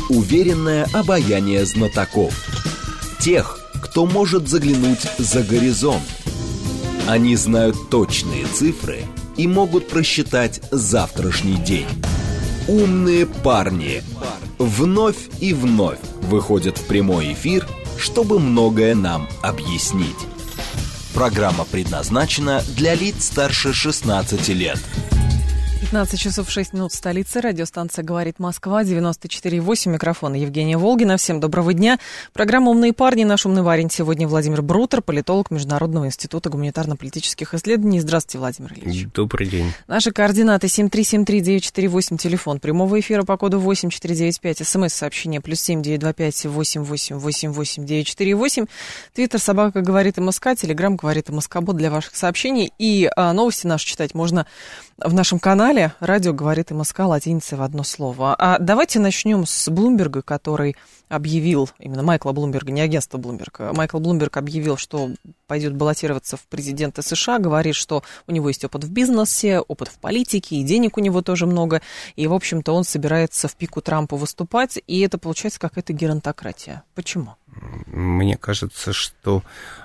Уверенное обаяние знатоков. Тех, кто может заглянуть за горизонт. Они знают точные цифры и могут просчитать завтрашний день. Умные парни вновь и вновь выходят в прямой эфир, чтобы многое нам объяснить. Программа предназначена для лиц старше 16 лет. 15 часов 6 минут в столице. Радиостанция «Говорит Москва», 94,8. Микрофон Евгения Волгина. Всем доброго дня. Программа «Умные парни». Наш умный парень сегодня Владимир Брутер, политолог Международного института гуманитарно-политических исследований. Здравствуйте, Владимир Ильич. Добрый день. Наши координаты 7373948, телефон прямого эфира по коду 8495, смс-сообщение +7 925 8888 948, твиттер собака говорит МСК, телеграм говорит МСК-бот для ваших сообщений. И новости наши читать можно в нашем канале «Радио говорит МСК» латиницей в одно слово. А давайте начнем с Блумберга, который объявил, именно Майкла Блумберга, не агентство Блумберг. Майкл Блумберг объявил, что пойдет баллотироваться в президенты США, говорит, что у него есть опыт в бизнесе, опыт в политике, и денег у него тоже много, и, в общем-то, он собирается в пику Трампа выступать, и это получается какая-то геронтократия. Почему? Мне кажется, что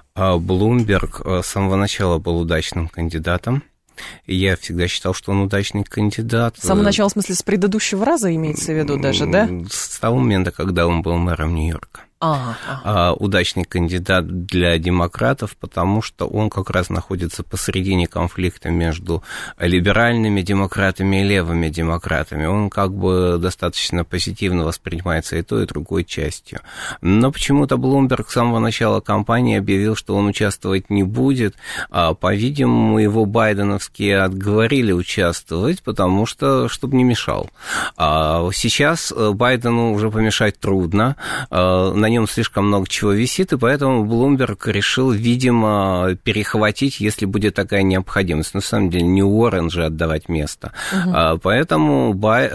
Блумберг с самого начала был удачным кандидатом. Я всегда считал, что он удачный кандидат. С самого начала, в смысле, с предыдущего раза имеется в виду даже, да? С того момента, когда он был мэром Нью-Йорка. Удачный кандидат для демократов, потому что он как раз находится посередине конфликта между либеральными демократами и левыми демократами. Он как бы достаточно позитивно воспринимается и той, и другой частью. Но почему-то Блумберг с самого начала кампании объявил, что он участвовать не будет. По-видимому, его байденовские отговорили участвовать, потому что, чтобы не мешал. Сейчас Байдену уже помешать трудно. На нем слишком много чего висит, и поэтому Блумберг решил, видимо, перехватить, если будет такая необходимость. На самом деле, не Уоррен же отдавать место. Поэтому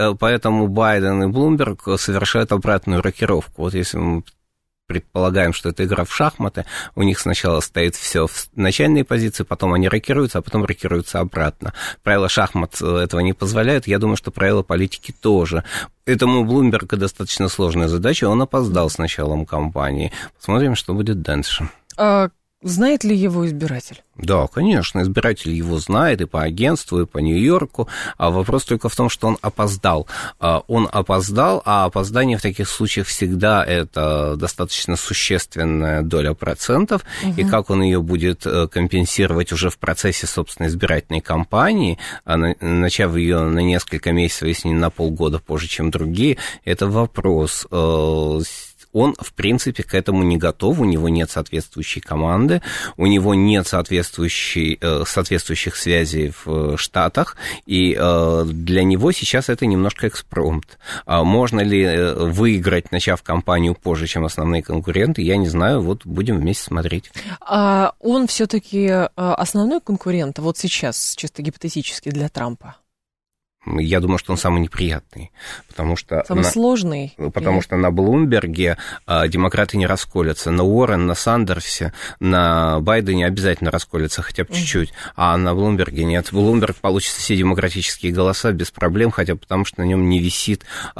Байден и Блумберг совершают обратную рокировку. Вот если мы предполагаем, что это игра в шахматы, у них сначала стоит все в начальной позиции, потом они рокируются, а потом рокируются обратно. Правила шахмат этого не позволяют, я думаю, что правила политики тоже. Этому Блумберга достаточно сложная задача, он опоздал с началом кампании. Посмотрим, что будет дальше. Знает ли его избиратель? Да, конечно, избиратель его знает и по агентству, и по Нью-Йорку. Вопрос только в том, что он опоздал. Он опоздал, а опоздание в таких случаях всегда это достаточно существенная доля процентов. И как он ее будет компенсировать уже в процессе, собственно, избирательной кампании, начав ее на несколько месяцев, если не на полгода позже, чем другие, это вопрос. Он, в принципе, к этому не готов, у него нет соответствующей команды, у него нет соответствующих связей в Штатах, и для него сейчас это немножко экспромт. Можно ли выиграть, начав кампанию позже, чем основные конкуренты, я не знаю, вот будем вместе смотреть. Он все-таки основной конкурент вот сейчас, чисто гипотетически, для Трампа? Я думаю, что он самый неприятный, потому что... Самый сложный? Потому что на Блумберге демократы не расколятся. На Уоррен, на Сандерсе, на Байдене обязательно расколятся хотя бы чуть-чуть, а на Блумберге нет. Блумберг получит все демократические голоса без проблем, хотя потому что на нем не висит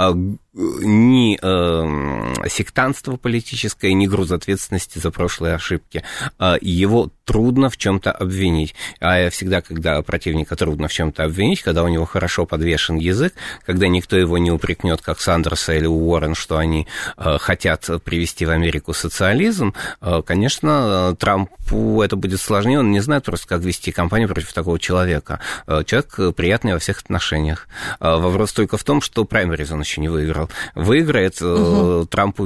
ни сектантство политическое, ни груз ответственности за прошлые ошибки. Его трудно в чем-то обвинить. А всегда, когда противника трудно в чем-то обвинить, когда у него хорошо подвешен язык, когда никто его не упрекнет, как Сандерса или Уоррен, что они хотят привести в Америку социализм, конечно, Трампу это будет сложнее. Он не знает просто, как вести кампанию против такого человека. Человек приятный во всех отношениях. Вопрос только в том, что праймериз он еще не выиграл. Выиграет, у Трампа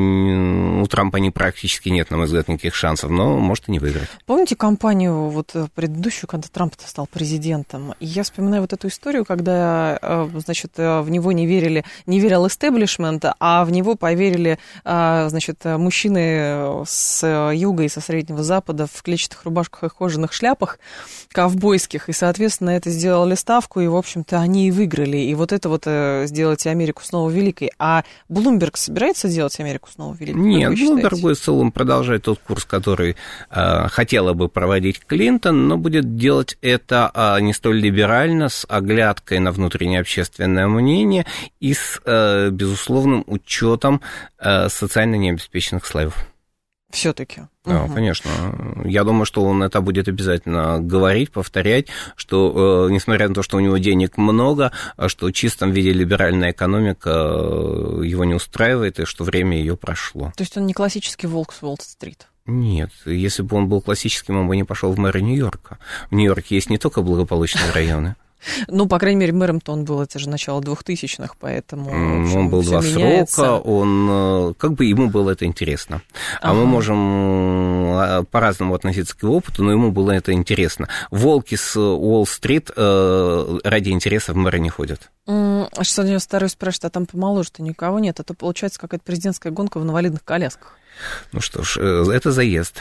практически нет, на мой взгляд, никаких шансов, но может и не выиграть. Помните кампанию вот предыдущую, когда Трамп стал президентом? И я вспоминаю вот эту историю, когда, значит, в него не верил истеблишмент, а в него поверили, значит, мужчины с юга и со Среднего Запада в клетчатых рубашках и кожаных шляпах ковбойских, и, соответственно, это сделали ставку, и, в общем-то, они и выиграли. И вот это вот сделать Америку снова великой. А Блумберг собирается делать Америку снова великой? Нет, Блумберг будет в целом продолжать тот курс, который хотела бы проводить Клинтон, но будет делать это не столь либерально, с оглядкой на внутреннее общественное мнение и с безусловным учетом социально необеспеченных слоев. Все-таки. Да, конечно. Я думаю, что он это будет обязательно говорить, повторять, что, несмотря на то, что у него денег много, что в чистом виде либеральная экономика его не устраивает, и что время ее прошло. То есть он не классический волк с Уолл-стрит? Нет, если бы он был классическим, он бы не пошел в мэра Нью-Йорка. В Нью-Йорке есть не только благополучные районы. Ну, по крайней мере, мэром-то он был, это же начало 2000-х, поэтому... общем, он был 2 срока, он, как бы ему было это интересно. А мы можем по-разному относиться к его опыту, но ему было это интересно. Волки с Уолл-стрит ради интереса в мэра не ходят. 692 спрашивает, а там помоложе-то никого нет? А то получается какая-то президентская гонка в инвалидных колясках. Ну что ж, это заезд.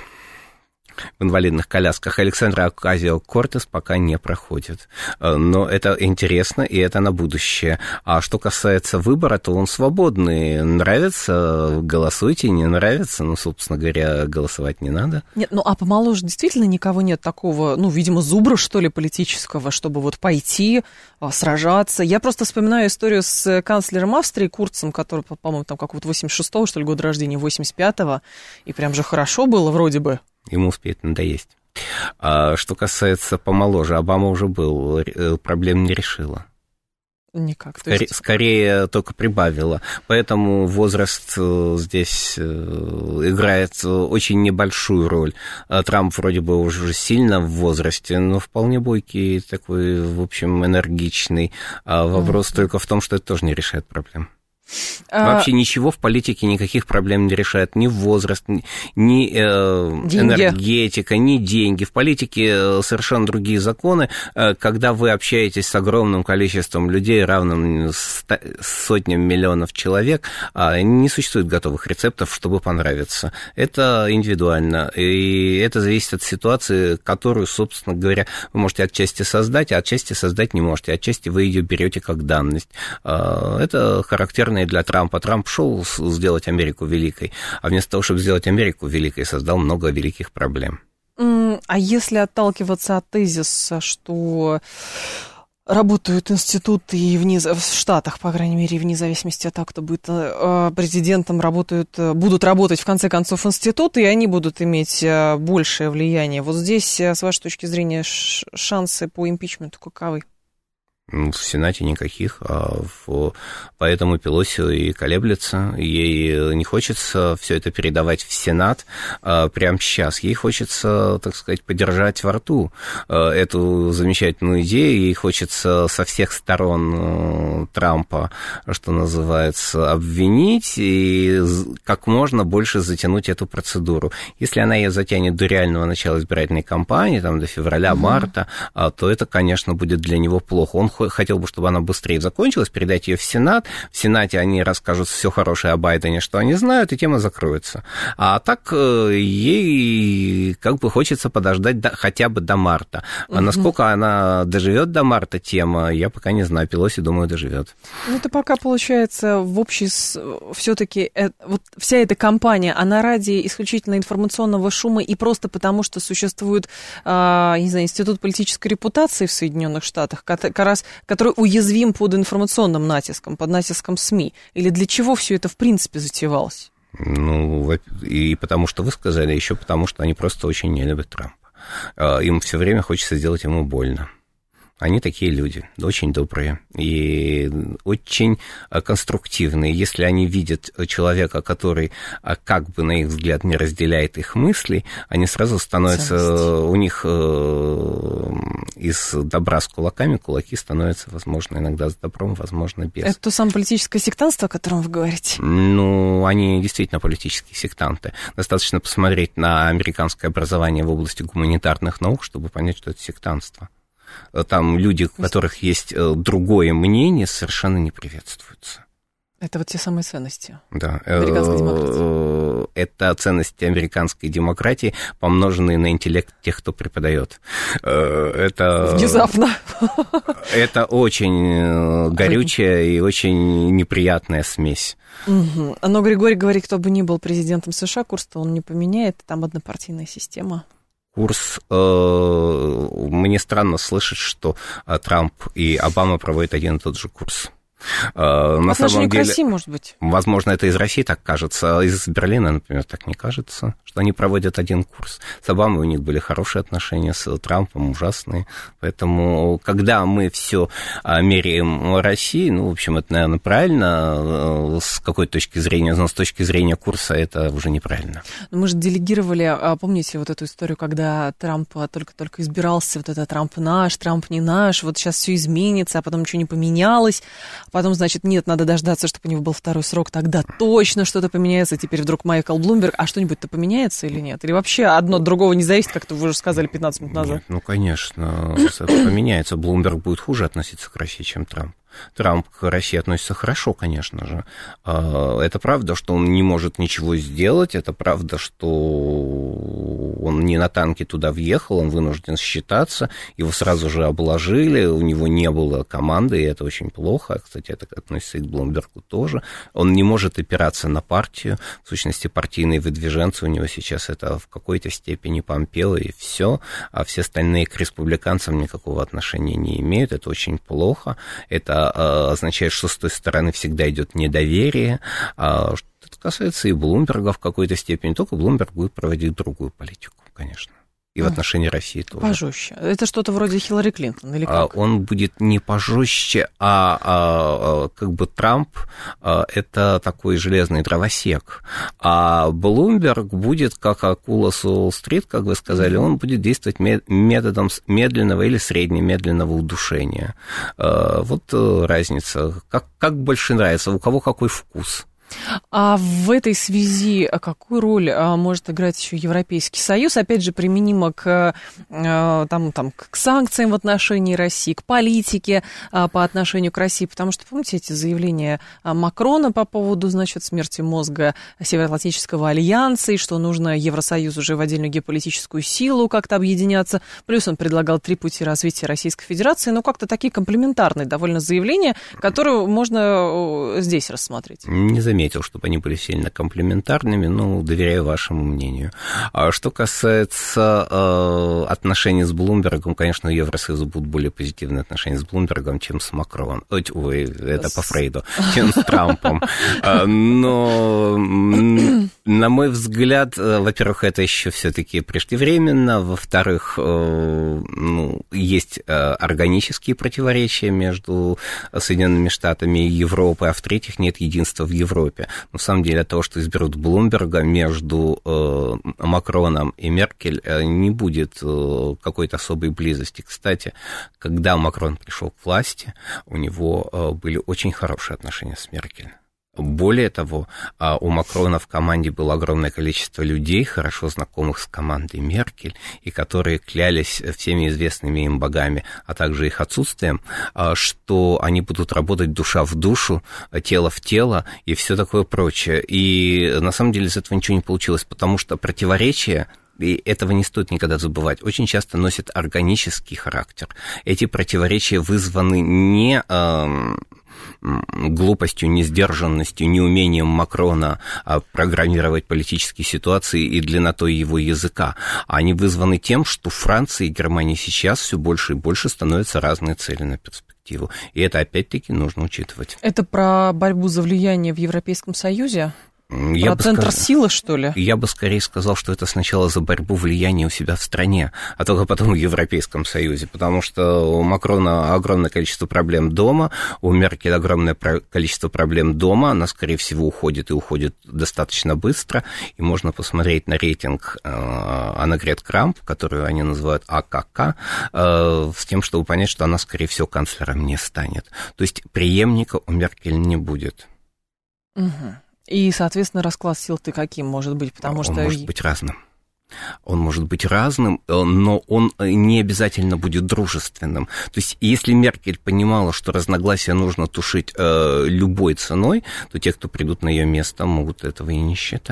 В инвалидных колясках Александра Окасио-Кортес пока не проходит. Но это интересно, и это на будущее. А что касается выбора, то он свободный. Нравится — голосуйте, не нравится, ну, собственно говоря, голосовать не надо. Нет, ну, а помоложе действительно никого нет такого, ну, видимо, зубра, что ли, политического, чтобы вот пойти, сражаться. Я просто вспоминаю историю с канцлером Австрии Курцем, который, по-моему, там какого-то 86-го, что ли, года рождения, 85-го, и прям же хорошо было вроде бы. Ему успеет надоесть. А что касается помоложе, Обама уже был, проблем не решила. Никак. Скорее только прибавила. Поэтому возраст здесь играет очень небольшую роль. Трамп вроде бы уже сильно в возрасте, но вполне бойкий, такой, в общем, энергичный. А вопрос только в том, что это тоже не решает проблем. Вообще ничего в политике, никаких проблем не решает. Ни возраст, ни энергетика, ни деньги. В политике совершенно другие законы. Когда вы общаетесь с огромным количеством людей, равным сотням миллионов человек, не существует готовых рецептов, чтобы понравиться. Это индивидуально. И это зависит от ситуации, которую, собственно говоря, вы можете отчасти создать, а отчасти создать не можете. Отчасти вы ее берете как данность. Это характерно для Трампа. Трамп шел сделать Америку великой, а вместо того, чтобы сделать Америку великой, создал много великих проблем. А если отталкиваться от тезиса, что работают институты и в Штатах, по крайней мере, вне зависимости от того, кто будет президентом, будут работать, в конце концов, институты, и они будут иметь большее влияние. Вот здесь, с вашей точки зрения, шансы по импичменту каковы? В Сенате никаких, поэтому Пелоси и колеблется. Ей не хочется все это передавать в Сенат прямо сейчас. Ей хочется, так сказать, подержать во рту эту замечательную идею. Ей хочется со всех сторон Трампа, что называется, обвинить и как можно больше затянуть эту процедуру. Если она ее затянет до реального начала избирательной кампании, там, до февраля-марта, то это, конечно, будет для него плохо. Он хотел бы, чтобы она быстрее закончилась, передать ее в Сенат. В Сенате они расскажут все хорошее о Байдене, что они знают, и тема закроется. А так ей как бы хочется подождать хотя бы до марта. А насколько она доживет до марта, тема, я пока не знаю. Пелоси, думаю, доживет. Ну, это пока получается в общей... Все-таки вот вся эта кампания, она ради исключительно информационного шума и просто потому, что существует, не знаю, институт политической репутации в Соединенных Штатах, который уязвим под информационным натиском, под натиском СМИ? Или для чего все это в принципе затевалось? Ну, и потому что вы сказали, еще потому что они просто очень не любят Трампа. Им все время хочется сделать ему больно. Они такие люди, очень добрые и очень конструктивные. Если они видят человека, который как бы на их взгляд не разделяет их мысли, они сразу становятся, у них из добра с кулаками, кулаки становятся, возможно, иногда с добром, возможно, без. Это то самое политическое сектантство, о котором вы говорите? Ну, они действительно политические сектанты. Достаточно посмотреть на американское образование в области гуманитарных наук, чтобы понять, что это сектантство. Там люди, у которых есть другое мнение, совершенно не приветствуются. Это вот те самые ценности. Да. Американской демократии. Это ценности американской демократии, помноженные на интеллект тех, кто преподает. Это... Внезапно. Это очень горючая и очень неприятная смесь. Угу. Но Григорий говорит, кто бы ни был президентом США, курс-то он не поменяет, там однопартийная система. курс. Мне странно слышать, что Трамп и Обама проводят один и тот же курс. На самом деле, к России, может быть? Возможно, это из России так кажется, а из Берлина, например, так не кажется, что они проводят один курс. С Обамой у них были хорошие отношения, с Трампом ужасные. Поэтому, когда мы все меряем России, в общем, это, наверное, правильно с какой точки зрения, но с точки зрения курса это уже неправильно. Мы же делегировали, помните вот эту историю, когда Трамп только-только избирался, вот это Трамп наш, Трамп не наш, вот сейчас все изменится, а потом ничего не поменялось. Потом, значит, нет, надо дождаться, чтобы у него был второй срок, тогда точно что-то поменяется. Теперь вдруг Майкл Блумберг. А что-нибудь-то поменяется или нет? Или вообще одно от другого не зависит, как вы уже сказали 15 минут назад? Нет, конечно, поменяется. Блумберг будет хуже относиться к России, чем Трамп. Трамп к России относится хорошо, конечно же. Это правда, что он не может ничего сделать, это правда, что он не на танке туда въехал, он вынужден считаться, его сразу же обложили, у него не было команды, и это очень плохо. Кстати, это относится и к Блумбергу тоже. Он не может опираться на партию, в сущности, партийные выдвиженцы у него сейчас это в какой-то степени Помпео и все, а все остальные к республиканцам никакого отношения не имеют, это очень плохо, это означает, что с той стороны всегда идет недоверие. Это касается и Блумберга в какой-то степени, только Блумберг будет проводить другую политику, конечно. И в отношении России тоже. Пожестче. Это что-то вроде Хиллари Клинтон или как? Он будет не пожестче, как бы Трамп это такой железный дровосек. А Блумберг будет, как акула с Уолл-стрит, как вы сказали, он будет действовать методом медленного или среднемедленного удушения. Вот разница. Как больше нравится, у кого какой вкус. А в этой связи какую роль может играть еще Европейский Союз? Опять же, применимо к санкциям в отношении России, к политике по отношению к России. Потому что, помните, эти заявления Макрона по поводу, значит, смерти мозга Североатлантического альянса, и что нужно Евросоюзу уже в отдельную геополитическую силу как-то объединяться. Плюс он предлагал 3 пути развития Российской Федерации. Но как-то такие комплементарные довольно заявления, которые можно здесь рассмотреть. Не заметил, чтобы они были сильно комплементарными, но доверяю вашему мнению. А что касается отношений с Блумбергом, конечно, у Евросоюза будут более позитивные отношения с Блумбергом, чем с Макроном. Ой, это по Фрейду, чем с Трампом. Но, на мой взгляд, во-первых, это еще все-таки преждевременно, во-вторых, есть органические противоречия между Соединенными Штатами и Европой, а в-третьих, нет единства в Европе. На самом деле, от того, что изберут Блумберга, между Макроном и Меркель не будет какой-то особой близости. Кстати, когда Макрон пришел к власти, у него были очень хорошие отношения с Меркель. Более того, у Макрона в команде было огромное количество людей, хорошо знакомых с командой Меркель, и которые клялись всеми известными им богами, а также их отсутствием, что они будут работать душа в душу, тело в тело и все такое прочее. И на самом деле из этого ничего не получилось, потому что противоречия, и этого не стоит никогда забывать, очень часто носят органический характер. Эти противоречия вызваны не глупостью, несдержанностью, неумением Макрона программировать политические ситуации и длиннотой его языка. Они вызваны тем, что Франция и Германия сейчас все больше и больше становятся разные цели на перспективу. И это опять-таки нужно учитывать. Это про борьбу за влияние в Европейском Союзе? Про центр силы, что ли? Я бы скорее сказал, что это сначала за борьбу влияния у себя в стране, а только потом в Европейском Союзе, потому что у Макрона огромное количество проблем дома, у Меркель огромное количество проблем дома, она, скорее всего, уходит и уходит достаточно быстро, и можно посмотреть на рейтинг Аннегрет Крамп, которую они называют АКК, с тем, чтобы понять, что она, скорее всего, канцлером не станет. То есть преемника у Меркель не будет. Угу. И, соответственно, расклад сил-то каким может быть? Потому что... может быть разным. Он может быть разным, но он не обязательно будет дружественным. То есть, если Меркель понимала, что разногласия нужно тушить любой ценой, то те, кто придут на ее место, могут этого и не считать.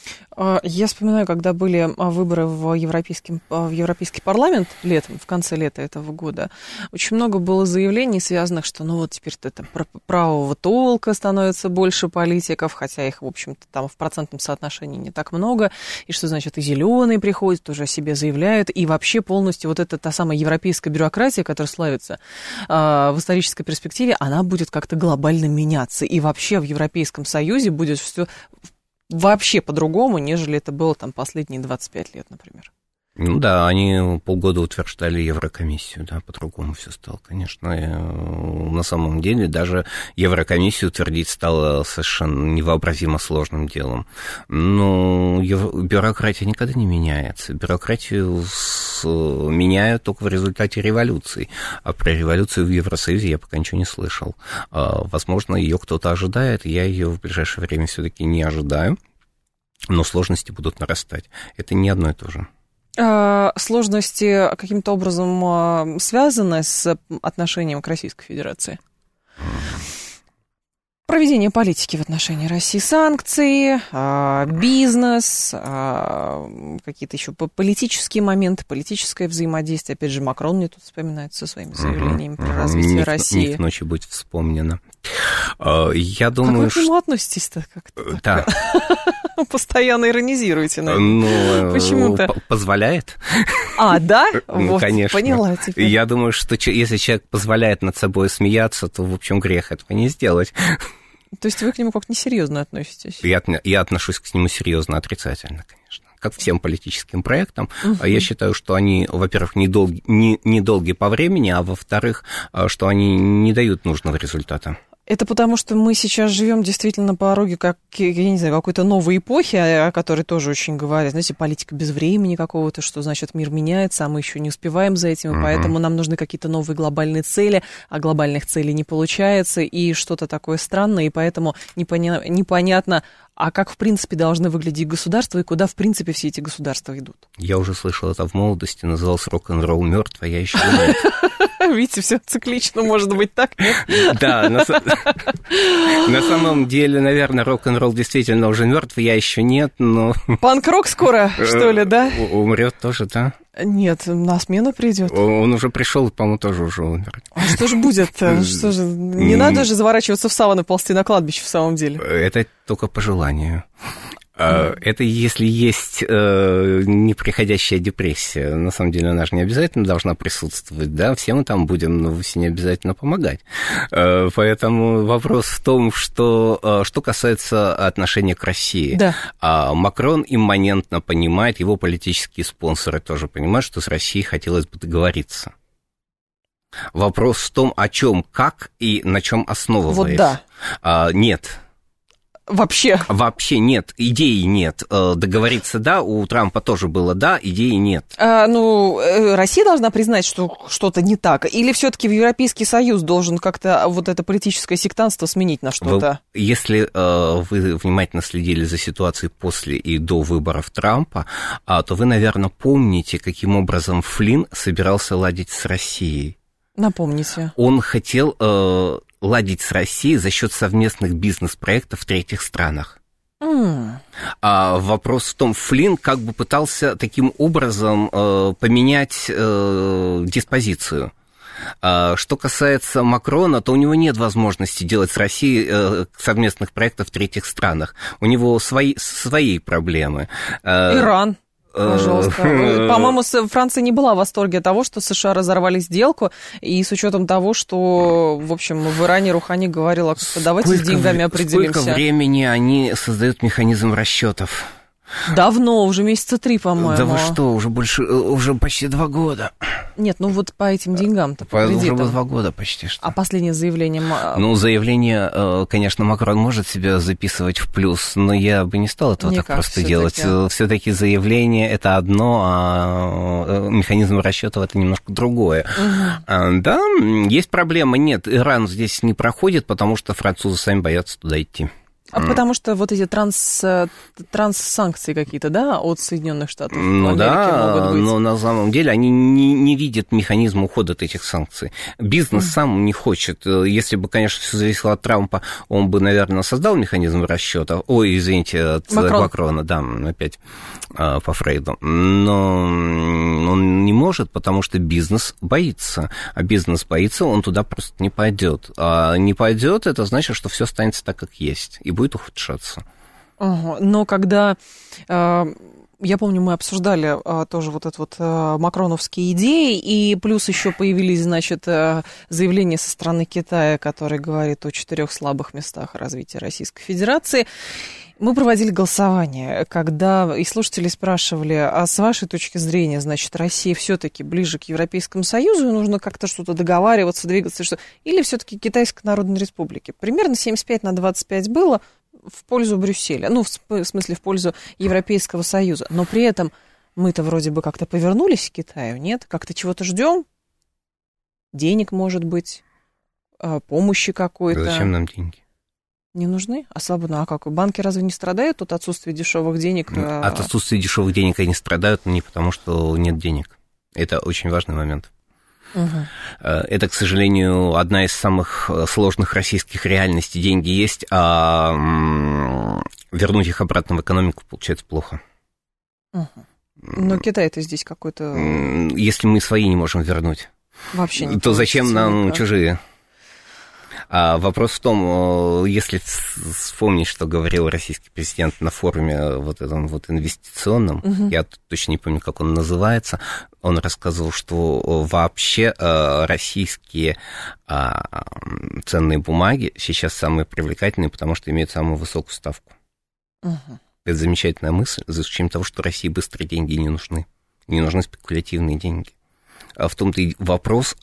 Я вспоминаю, когда были выборы в Европейский парламент летом, в конце лета этого года, очень много было заявлений, связанных, что ну вот теперь это правого толка становится больше политиков, хотя их, в общем-то, там в процентном соотношении не так много, и что, значит, и зеленые приходят, тоже о себе заявляют, и вообще полностью вот эта та самая европейская бюрократия, которая славится в исторической перспективе, она будет как-то глобально меняться, и вообще в Европейском Союзе будет все вообще по-другому, нежели это было там последние 25 лет, например. Ну да, они полгода утверждали Еврокомиссию, да, по-другому все стало, конечно. И на самом деле даже Еврокомиссию утвердить стало совершенно невообразимо сложным делом. Но бюрократия никогда не меняется. Бюрократию меняют только в результате революции. А про революцию в Евросоюзе я пока ничего не слышал. Возможно, ее кто-то ожидает, я ее в ближайшее время все-таки не ожидаю, но сложности будут нарастать. Это не одно и то же. Сложности каким-то образом связаны с отношением к Российской Федерации? Проведение политики в отношении России, санкции, бизнес, какие-то еще политические моменты, политическое взаимодействие. Опять же, Макрон мне тут вспоминает со своими заявлениями про развитие России. Не к ночи будет вспомнено. Я думаю, как вы к нему относитесь-то как-то? Да. Постоянно иронизируете, наверное. Ну, почему-то. Позволяет. Да? Ну, вот, конечно. Поняла теперь. Я думаю, что если человек позволяет над собой смеяться, то, в общем, грех этого не сделать. То есть вы к нему как-то несерьезно относитесь? Я отношусь к нему серьезно, отрицательно, конечно. Как всем политическим проектам. Я считаю, что они, во-первых, недолги по времени, а во-вторых, что они не дают нужного результата. Это потому, что мы сейчас живем действительно на пороге, как, я не знаю, какой-то новой эпохи, о которой тоже очень говорят. Знаете, политика без времени какого-то, что значит мир меняется, а мы еще не успеваем за этим, и поэтому нам нужны какие-то новые глобальные цели, а глобальных целей не получается, и что-то такое странное, и поэтому непонятно, а как, в принципе, должны выглядеть государства, и куда, в принципе, все эти государства идут. Я уже слышал это в молодости, назывался рок-н-ролл мертв, а я еще нет. Видите, все циклично, может быть, так, нет? Да, на самом деле, наверное, рок-н-ролл действительно уже мертв, я еще нет, но... Панк-рок скоро, что ли, да? Умрет тоже, да? Нет, на смену придет. Он уже пришел, по-моему, тоже уже умер. А что же будет-то? Что же? Не надо же заворачиваться в саван и ползти на кладбище в самом деле. Это только по желанию. Это если есть неприходящая депрессия. На самом деле она же не обязательно должна присутствовать, да, все мы там будем, но вовсе не обязательно помогать. Поэтому вопрос в том, что касается отношения к России. Да. Макрон имманентно понимает, его политические спонсоры тоже понимают, что с Россией хотелось бы договориться. Вопрос в том, о чем, как и на чем основываясь. Вот да. Нет. Вообще нет, идеи нет. Договориться да, у Трампа тоже было да, идеи нет. Россия должна признать, что что-то не так? Или все-таки Европейский Союз должен как-то вот это политическое сектантство сменить на что-то? Если вы внимательно следили за ситуацией после и до выборов Трампа, то вы, наверное, помните, каким образом Флинн собирался ладить с Россией. Напомните. Он хотел ладить с Россией за счет совместных бизнес-проектов в третьих странах. Вопрос в том, Флинн как бы пытался таким образом поменять диспозицию. Что касается Макрона, то у него нет возможности делать с Россией совместных проектов в третьих странах. У него свои проблемы. Иран. Пожалуйста. По-моему, Франция не была в восторге от того, что США разорвали сделку, и с учетом того, что, в общем, в Иране Рухани говорил, давайте с деньгами определимся. Сколько времени они создают механизм расчетов? Давно, уже месяца 3, по-моему. Да вы что, уже почти 2 года. Нет, вот по этим деньгам-то, по кредитам. Уже 2 года почти что. А последнее заявление? Заявление, конечно, Макрон может себя записывать в плюс, но я бы не стал этого так просто делать. Все-таки заявление это одно, а механизм расчетов это немножко другое. Да, есть проблема. Нет, Иран здесь не проходит, потому что французы сами боятся туда идти. Потому что вот эти транссанкции какие-то, да, от Соединенных Штатов Америки да, могут быть. Но на самом деле они не видят механизма ухода от этих санкций. Бизнес сам не хочет. Если бы, конечно, все зависело от Трампа, он бы, наверное, создал механизм расчета. Ой, извините, от Макрона, да, опять по Фрейду. Но он не может, потому что бизнес боится. А бизнес боится, он туда просто не пойдет. А не пойдет, это значит, что все останется так, как есть, и будет ухудшаться. Но когда, я помню, мы обсуждали тоже вот это вот макроновские идеи, и плюс еще появились, значит, заявления со стороны Китая, который говорит о 4 слабых местах развития Российской Федерации. Мы проводили голосование, когда и слушатели спрашивали, а с вашей точки зрения, значит, Россия все-таки ближе к Европейскому Союзу, и нужно как-то что-то договариваться, двигаться, что... или все-таки Китайской Народной Республике? Примерно 75/25 было в пользу Брюсселя, ну, в смысле, в пользу Европейского Союза. Но при этом мы-то вроде бы как-то повернулись к Китаю, нет? Как-то чего-то ждем? Денег, может быть, помощи какой-то. Зачем нам деньги? Не нужны? А свободно? А как? Банки разве не страдают от отсутствия дешевых денег? От отсутствия дешевых денег они страдают, но не потому, что нет денег. Это очень важный момент. Это, к сожалению, одна из самых сложных российских реальностей. Деньги есть, а вернуть их обратно в экономику получается плохо. Но Китай-то здесь какой-то... Если мы свои не можем вернуть, вообще не то зачем нам чужие? А вопрос в том, если вспомнить, что говорил российский президент на форуме вот этом вот инвестиционном, я точно не помню, как он называется, он рассказывал, что вообще российские ценные бумаги сейчас самые привлекательные, потому что имеют самую высокую ставку. Это замечательная мысль, за исключением того, что России быстрые деньги не нужны. Не нужны спекулятивные деньги. В том-то и вопрос,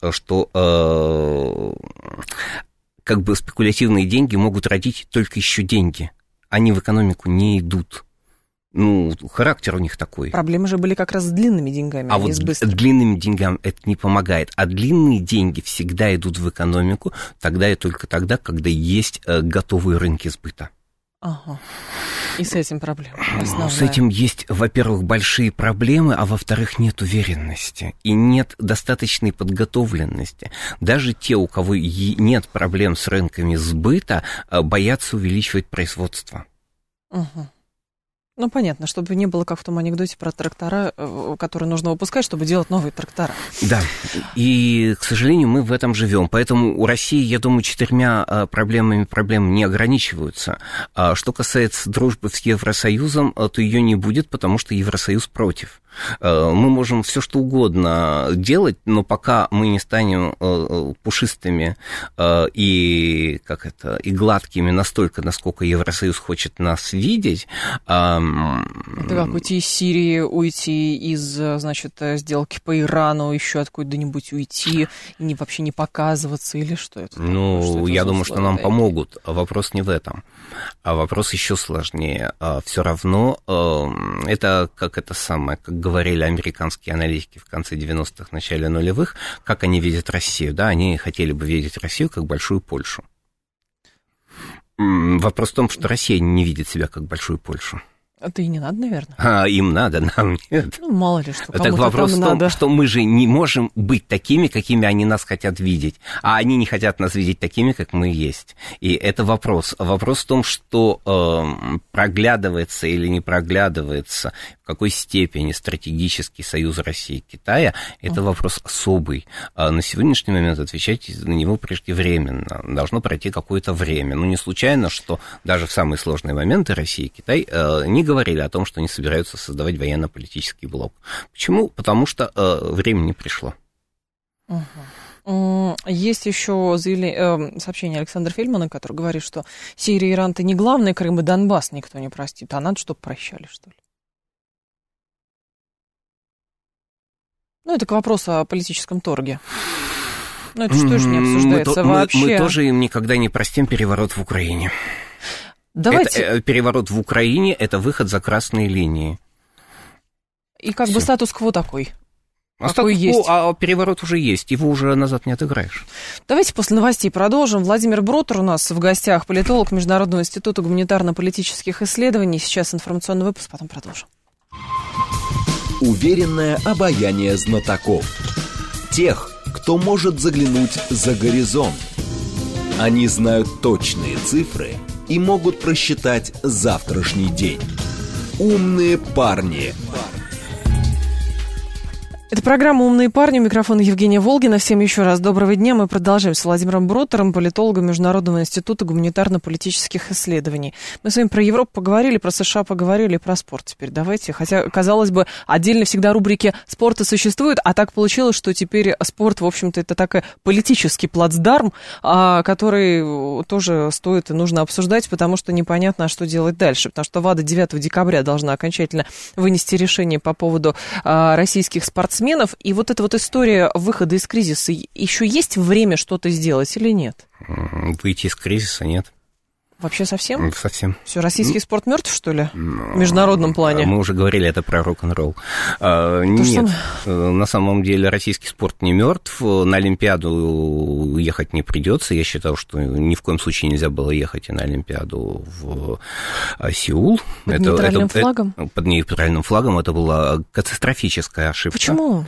что... как бы спекулятивные деньги могут родить только еще деньги. Они в экономику не идут. Ну, характер у них такой. Проблемы же были как раз с длинными деньгами, а вот с длинными деньгами это не помогает. А длинные деньги всегда идут в экономику тогда и только тогда, когда есть готовые рынки сбыта. Ага. И с этим проблемы. С этим есть, во-первых, большие проблемы, а во-вторых, нет уверенности и нет достаточной подготовленности. Даже те, у кого нет проблем с рынками сбыта, боятся увеличивать производство. Ну, понятно, чтобы не было, как в том анекдоте про трактора, которые нужно выпускать, чтобы делать новые трактора. Да, и, к сожалению, мы в этом живем. Поэтому у России, я думаю, 4 проблемы не ограничиваются. Что касается дружбы с Евросоюзом, то ее не будет, потому что Евросоюз против. Мы можем все что угодно делать, но пока мы не станем пушистыми и гладкими настолько, насколько Евросоюз хочет нас видеть. Это как уйти из Сирии, уйти из, значит, сделки по Ирану, еще откуда-нибудь уйти и вообще не показываться, или что это? Я думаю, что нам помогут. Вопрос не в этом. А вопрос еще сложнее. Все равно это как говорили американские аналитики в конце 90-х, начале нулевых, как они видят Россию. Да, они хотели бы видеть Россию как большую Польшу. Вопрос в том, что Россия не видит себя как большую Польшу. Это и не надо, наверное. Им надо, нам нет. Мало ли что, кому-то так вопрос там в том, надо. что мы же не можем быть такими, какими они нас хотят видеть, а они не хотят нас видеть такими, как мы есть. И это вопрос. Вопрос в том, что проглядывается или не проглядывается, в какой степени стратегический союз России и Китая, это вопрос особый. На сегодняшний момент отвечать на него преждевременно. Должно пройти какое-то время. Не случайно, что даже в самые сложные моменты Россия и Китай не говорили о том, что они собираются создавать военно-политический блок. Почему? Потому что время не пришло. Есть еще сообщение Александра Фельдмана, который говорит, что Сирия и Иран-то не главное, Крым и Донбасс никто не простит, а надо, чтобы прощали, что ли. Это к вопросу о политическом торге. Это что же не обсуждается вообще? Мы тоже им никогда не простим переворот в Украине. Давайте. Переворот в Украине – это выход за красные линии. И как бы статус-кво такой. А переворот уже есть, его уже назад не отыграешь. Давайте после новостей продолжим. Владимир Брутер у нас в гостях, политолог Международного института гуманитарно-политических исследований. Сейчас информационный выпуск, потом продолжим. Уверенное обаяние знатоков. Тех, кто может заглянуть за горизонт. Они знают точные цифры и могут просчитать завтрашний день. Умные парни. Это программа «Умные парни». У микрофона Евгения Волгина. Всем еще раз доброго дня. Мы продолжаем с Владимиром Брутером, политологом Международного института гуманитарно-политических исследований. Мы с вами про Европу поговорили, про США поговорили, про спорт теперь давайте. Хотя, казалось бы, отдельно всегда рубрики спорта существуют, а так получилось, что теперь спорт, в общем-то, это такой политический плацдарм, который тоже стоит и нужно обсуждать, потому что непонятно, что делать дальше. Потому что ВАДА 9 декабря должна окончательно вынести решение по поводу российских спортсменов. И вот эта вот история выхода из кризиса, еще есть время что-то сделать или нет? Выйти из кризиса нет. Вообще совсем? Совсем. Все, российский спорт мертв, что ли? В международном плане? Мы уже говорили это про рок-н-ролл. Нет, на самом деле российский спорт не мертв. На Олимпиаду ехать не придется. Я считал, что ни в коем случае нельзя было ехать и на Олимпиаду в Сеул. Под нейтральным флагом? Под нейтральным флагом. Это была катастрофическая ошибка. Почему?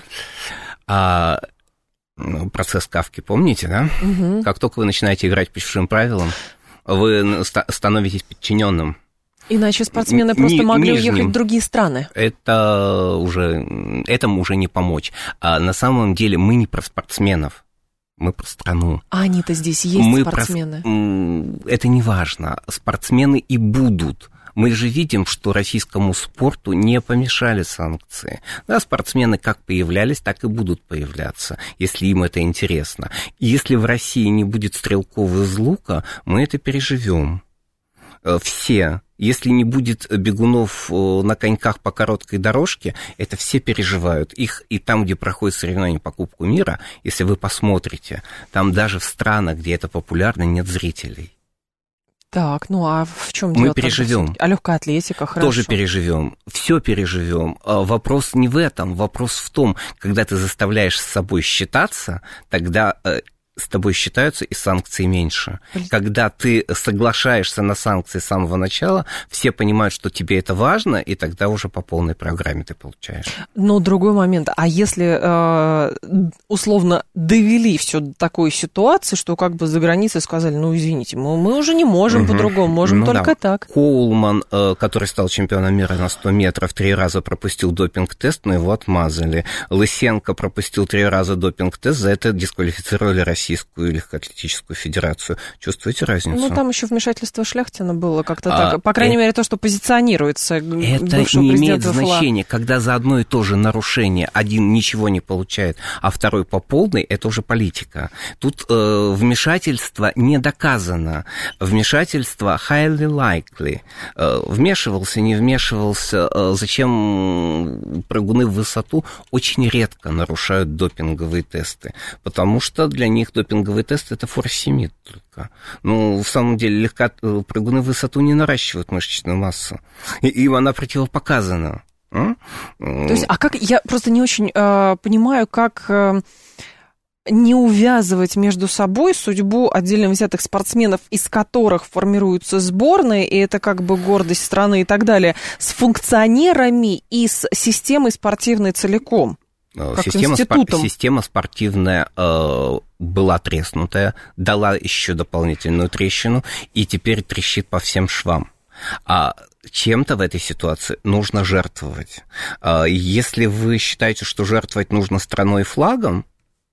Процесс Кафки, помните, да? Угу. Как только вы начинаете играть по чужим правилам, вы становитесь подчиненным. Иначе спортсмены просто могли уехать в другие страны. Этому уже не помочь. А на самом деле мы не про спортсменов, мы про страну. А они-то здесь есть, спортсмены? Это не важно. Спортсмены и будут. Мы же видим, что российскому спорту не помешали санкции. Да, спортсмены как появлялись, так и будут появляться, если им это интересно. И если в России не будет стрелков из лука, мы это переживем. Все. Если не будет бегунов на коньках по короткой дорожке, это все переживают. Их и там, где проходит соревнование по Кубку мира, если вы посмотрите, там даже в странах, где это популярно, нет зрителей. Так, ну а в чем дело? Мы переживем. А легкая атлетика, хорошо. Тоже переживем. Все переживем. Вопрос не в этом. Вопрос в том, когда ты заставляешь с собой считаться, тогда с тобой считаются и санкции меньше. Когда ты соглашаешься на санкции с самого начала, все понимают, что тебе это важно, и тогда уже по полной программе ты получаешь. Но другой момент. А если условно довели все до такой ситуации, что как бы за границей сказали, ну, извините, мы уже не можем по-другому, можем только так. Коулман, который стал чемпионом мира на 100 метров, 3 раза пропустил допинг-тест, но его отмазали. Лысенко пропустил 3 раза допинг-тест, за это дисквалифицировали Российскую легкоатлетическую федерацию. Чувствуете разницу? Ну, там еще вмешательство Шляхтина было как-то так. По крайней мере, то, что позиционируется бывшего президента. Это не имеет значения. Когда за одно и то же нарушение один ничего не получает, а второй по полной, это уже политика. Тут вмешательство не доказано. Вмешательство highly likely. Вмешивался, не вмешивался. Зачем прыгуны в высоту очень редко нарушают допинговые тесты? Потому что для них допинговый тест – это форсимид только. Ну, в самом деле, прыгуны в высоту не наращивают мышечную массу. Им она противопоказана. То есть, а как, я просто не очень понимаю, как не увязывать между собой судьбу отдельно взятых спортсменов, из которых формируются сборные, и это как бы гордость страны и так далее, с функционерами и с системой спортивной целиком. Система спортивная была треснутая, дала еще дополнительную трещину, и теперь трещит по всем швам. А чем-то в этой ситуации нужно жертвовать. Если вы считаете, что жертвовать нужно страной и флагом,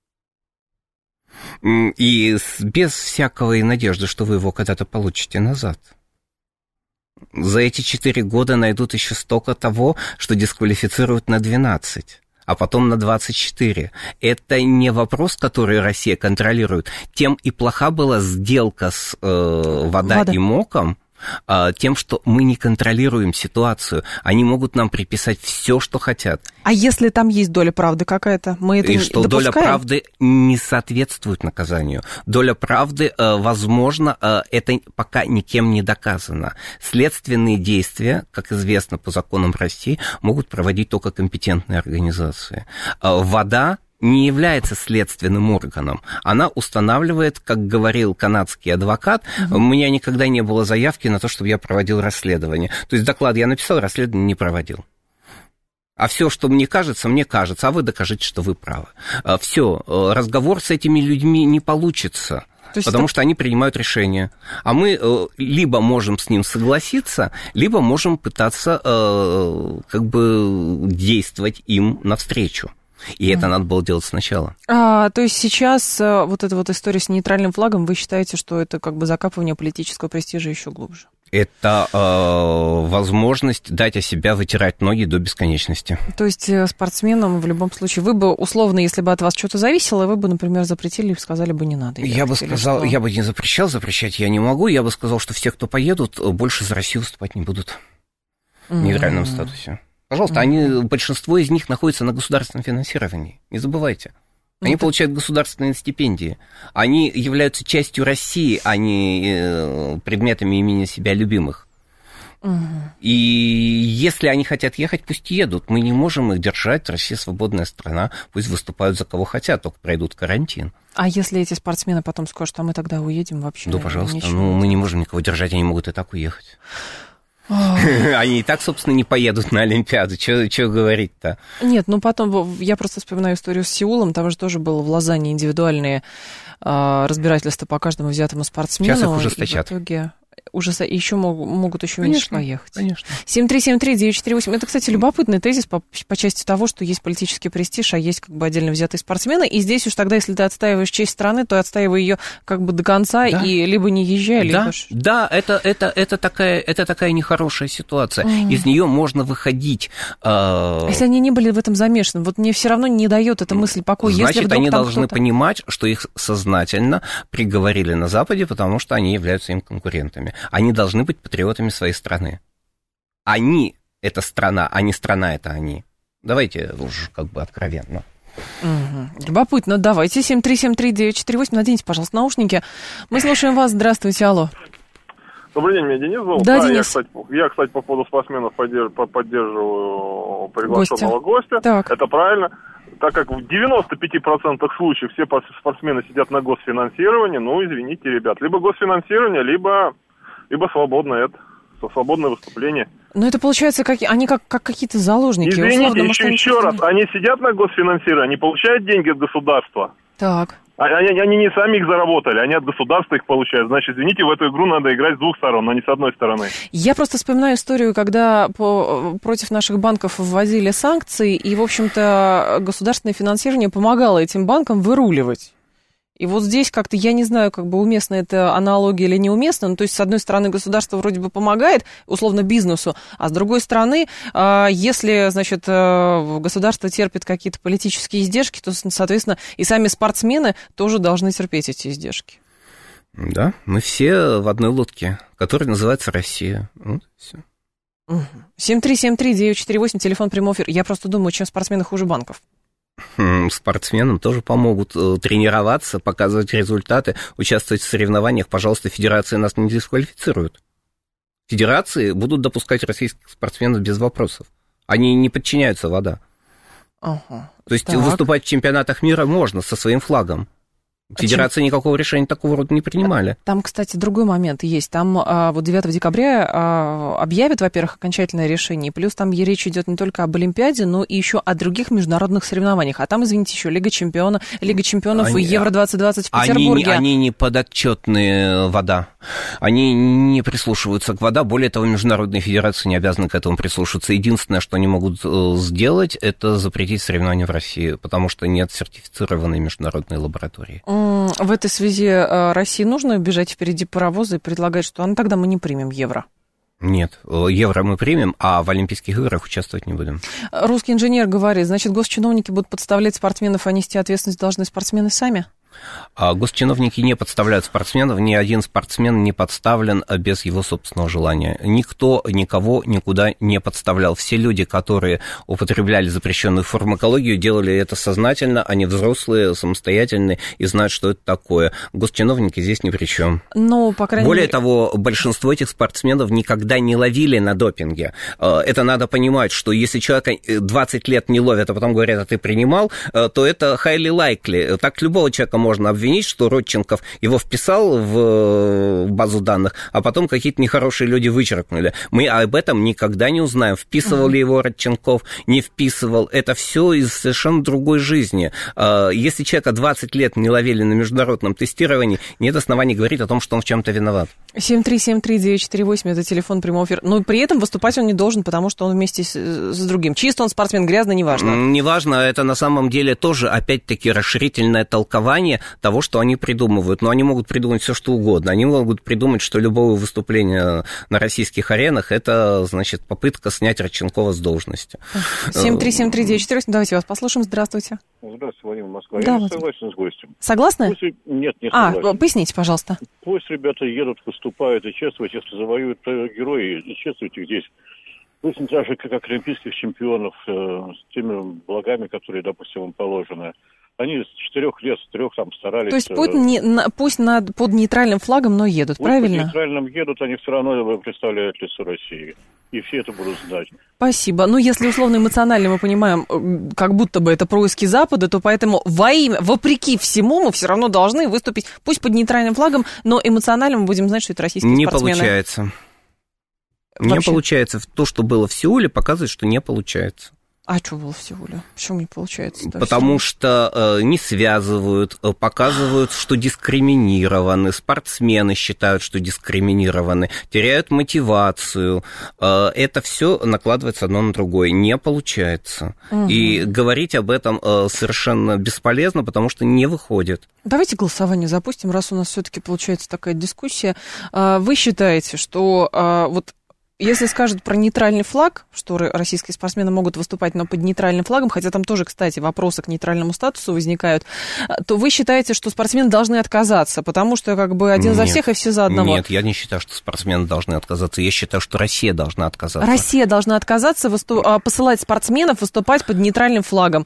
и без всякой надежды, что вы его когда-то получите назад, за эти 4 года найдут еще столько того, что дисквалифицируют на 12. А потом на 24. Это не вопрос, который Россия контролирует. Тем и плоха была сделка с ВАДА и МОКом, Тем, что мы не контролируем ситуацию. Они могут нам приписать все, что хотят. А если там есть доля правды какая-то? Мы это и что допускаем? Доля правды не соответствует наказанию. Доля правды, возможно, это пока никем не доказано. Следственные действия, как известно по законам России, могут проводить только компетентные организации. ВАДА не является следственным органом. Она устанавливает, как говорил канадский адвокат, у меня никогда не было заявки на то, чтобы я проводил расследование. То есть доклад я написал, расследование не проводил. А все, что мне кажется, а вы докажите, что вы правы. Все, разговор с этими людьми не получится. Потому что они принимают решения. А мы либо можем с ним согласиться, либо можем пытаться действовать им навстречу. И это надо было делать сначала. То есть сейчас вот эта вот история с нейтральным флагом, вы считаете, что это закапывание политического престижа еще глубже? Это возможность дать о себя вытирать ноги до бесконечности. То есть спортсменам в любом случае, вы бы, условно, если бы от вас что-то зависело, вы бы, например, запретили и сказали бы, не надо. Я бы сказал, я бы не запрещал, запрещать я не могу. Я бы сказал, что все, кто поедут, больше за Россию выступать не будут в нейтральном статусе. Пожалуйста, большинство из них находится на государственном финансировании. Не забывайте. Они получают государственные стипендии. Они являются частью России, а не предметами имени себя любимых. И если они хотят ехать, пусть едут. Мы не можем их держать. Россия свободная страна. Пусть выступают за кого хотят, только пройдут карантин. А если эти спортсмены потом скажут, а мы тогда уедем вообще? Да, пожалуйста. Мы не можем никого держать, они могут и так уехать. Они и так, собственно, не поедут на Олимпиаду. Чего говорить-то? Нет, потом я просто вспоминаю историю с Сеулом. Там же тоже было в Лозанне индивидуальные разбирательства по каждому взятому спортсмену. Сейчас их ужесточат. И в итоге еще могут еще меньше поехать. Конечно. 7373948. Это, кстати, любопытный тезис по части того, что есть политический престиж, а есть отдельно взятые спортсмены. И здесь уж тогда, если ты отстаиваешь честь страны, то отстаивай ее до конца, да. И либо не езжай, либо... Да, это такая нехорошая ситуация. Из нее можно выходить. Если они не были в этом замешаны, мне все равно не дает эта мысль покоя. Значит, они должны понимать, что их сознательно приговорили на Западе, потому что они являются им конкурентами. Они должны быть патриотами своей страны. Они – это страна, а не страна – это они. Давайте уж откровенно. Любопытно, давайте. 7373948. Наденьте, пожалуйста, наушники. Мы слушаем вас. Здравствуйте, алло. Добрый день, меня Денис зовут. Да, Денис. Я, кстати, по поводу спортсменов поддерживаю приглашенного гостя. Так. Это правильно. Так как в 95% случаев все спортсмены сидят на госфинансировании, извините, ребят, либо госфинансирование, либо свободное выступление. Но это получается, они как какие-то заложники. Извините, еще раз, они сидят на госфинансировании, они получают деньги от государства. Так. Они не сами их заработали, они от государства их получают. Значит, извините, в эту игру надо играть с двух сторон, а не с одной стороны. Я просто вспоминаю историю, когда против наших банков вводили санкции, и, в общем-то, государственное финансирование помогало этим банкам выруливать. И здесь как-то, я не знаю, уместна эта аналогия или неуместна, то есть, с одной стороны, государство вроде бы помогает, условно, бизнесу, а с другой стороны, если, государство терпит какие-то политические издержки, то, соответственно, и сами спортсмены тоже должны терпеть эти издержки. Да, мы все в одной лодке, которая называется Россия. Все. 7373948, телефон прямой эфир. Я просто думаю, чем спортсмены хуже банков. Спортсменам тоже помогут тренироваться, показывать результаты, участвовать в соревнованиях. Пожалуйста, федерации нас не дисквалифицируют. Федерации будут допускать российских спортсменов без вопросов. Они не подчиняются ВАДА. Ага. То есть выступать в чемпионатах мира можно со своим флагом. Федерации никакого решения такого рода не принимали. Там, кстати, другой момент есть. Там 9 декабря объявят, во-первых, окончательное решение, плюс там речь идет не только об Олимпиаде, но и еще о других международных соревнованиях. А там, извините, еще Лига чемпионов и Евро-2020 в Петербурге. Они не подотчетные ВАДА. Они не прислушиваются к ВАДА. Более того, международные федерации не обязаны к этому прислушиваться. Единственное, что они могут сделать, это запретить соревнования в России, потому что нет сертифицированной международной лаборатории. В этой связи России нужно бежать впереди паровоза и предлагать, что тогда мы не примем евро? Нет, евро мы примем, а в Олимпийских играх участвовать не будем. Русский инженер говорит, значит, госчиновники будут подставлять спортсменов, а нести ответственность должны спортсмены сами? Госчиновники не подставляют спортсменов, ни один спортсмен не подставлен без его собственного желания. Никто никого никуда не подставлял. Все люди, которые употребляли запрещенную фармакологию, делали это сознательно, они взрослые, самостоятельные и знают, что это такое. Госчиновники здесь ни при чем. Ну, по крайней Более мере... того, большинство этих спортсменов никогда не ловили на допинге. Это надо понимать, что если человека 20 лет не ловят, а потом говорят, а ты принимал, то это highly likely. Так любого человека можно обвинить, что Родченков его вписал в базу данных, а потом какие-то нехорошие люди вычеркнули. Мы об этом никогда не узнаем, вписывал ли его Родченков, не вписывал. Это все из совершенно другой жизни. Если человека 20 лет не ловили на международном тестировании, нет оснований говорить о том, что он в чем-то виноват. 7373948 это телефон прямого эфира. Но при этом выступать он не должен, потому что он вместе с другим. Чисто он спортсмен, грязно, неважно. Неважно, это на самом деле тоже, опять-таки, расширительное толкование того, что они придумывают. Но они могут придумать все, что угодно. Они могут придумать, что любое выступление на российских аренах – это, значит, попытка снять Родченкова с должности. 7373948, давайте вас послушаем. Здравствуйте. Здравствуйте, Владимир Москва. Да, Я не согласен с гостем. Согласны? Нет, не согласен. Поясните, пожалуйста. Пусть ребята едут, выступают и чествуют, если завоюют герои, и чествуют их здесь. Пусть даже как олимпийских чемпионов с теми благами, которые, допустим, им положены. Они с 4 лет, с 3 там старались... То есть пусть под нейтральным флагом, но едут, правильно? Под нейтральным едут, они все равно представляют лицо России. И все это будут знать. Спасибо. Ну, если условно эмоционально мы понимаем, как будто бы это происки Запада, то поэтому вопреки всему, мы все равно должны выступить, пусть под нейтральным флагом, но эмоционально мы будем знать, что это российские спортсмены. Не получается. Не получается. То, что было в Сеуле, показывает, что не получается. А что было в Сеуле? Почему не получается? Потому что не связывают, показывают, что дискриминированы, спортсмены считают, что дискриминированы, теряют мотивацию. Это все накладывается одно на другое. Не получается. Угу. И говорить об этом совершенно бесполезно, потому что не выходит. Давайте голосование запустим, раз у нас все-таки получается такая дискуссия. Вы считаете, что вот если скажут про нейтральный флаг, что российские спортсмены могут выступать, но под нейтральным флагом, хотя там тоже, кстати, вопросы к нейтральному статусу возникают, то вы считаете, что спортсмены должны отказаться, потому что как бы один за всех и все за одного? Нет, я не считаю, что спортсмены должны отказаться. Я считаю, что Россия должна отказаться. Россия должна отказаться, посылать спортсменов выступать под нейтральным флагом.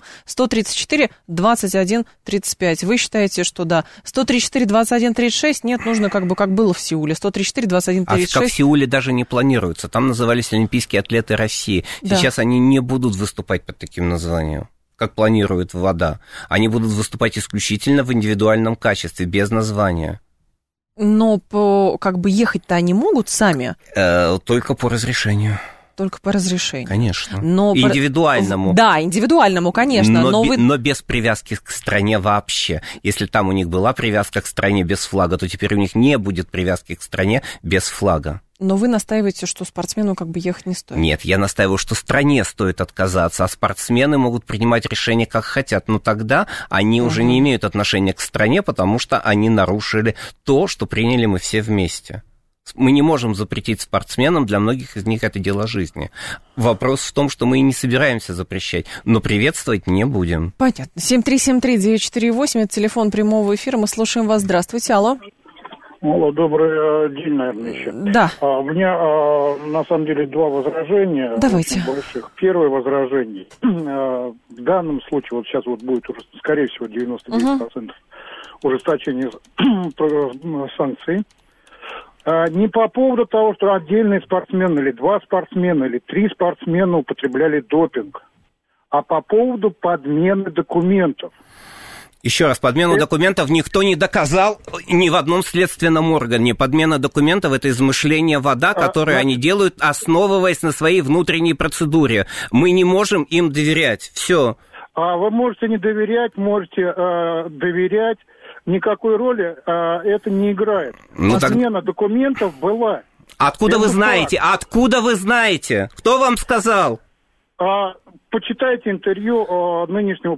134-21-35. Вы считаете, что да. 134-21-36 нет, нужно как было в Сеуле. 134-21-36. А как в Сеуле даже не планируется. Там назывались олимпийские атлеты России. Сейчас они не будут выступать под таким названием, как планирует ВАДА. Они будут выступать исключительно в индивидуальном качестве, без названия. Но ехать-то они могут сами? Только по разрешению. Только по разрешению. Конечно. Индивидуальному. Да, индивидуальному, конечно. Но без привязки к стране вообще. Если там у них была привязка к стране без флага, то теперь у них не будет привязки к стране без флага. Но вы настаиваете, что спортсмену ехать не стоит? Нет, я настаиваю, что стране стоит отказаться, а спортсмены могут принимать решения, как хотят. Но тогда они уже не имеют отношения к стране, потому что они нарушили то, что приняли мы все вместе. Мы не можем запретить спортсменам, для многих из них это дело жизни. Вопрос в том, что мы и не собираемся запрещать, но приветствовать не будем. Понятно. 7373948, это телефон прямого эфира, мы слушаем вас. Здравствуйте, алло. Алло, добрый день, наверное, еще. Да. У меня, на самом деле, 2 возражения. Давайте. Очень больших. Первое возражение. В данном случае, вот сейчас будет уже, скорее всего, 99% ужесточения санкций. Не по поводу того, что отдельный спортсмен, или 2 спортсмена, или 3 спортсмена употребляли допинг, а по поводу подмены документов. Еще раз, подмену документов никто не доказал ни в одном следственном органе. Подмена документов – это измышление ВАДА, которое они делают, основываясь на своей внутренней процедуре. Мы не можем им доверять. Все. Вы можете не доверять, можете доверять. Никакой роли это не играет. Подмена документов была. Откуда вы знаете? Откуда вы знаете? Кто вам сказал? почитайте интервью нынешнего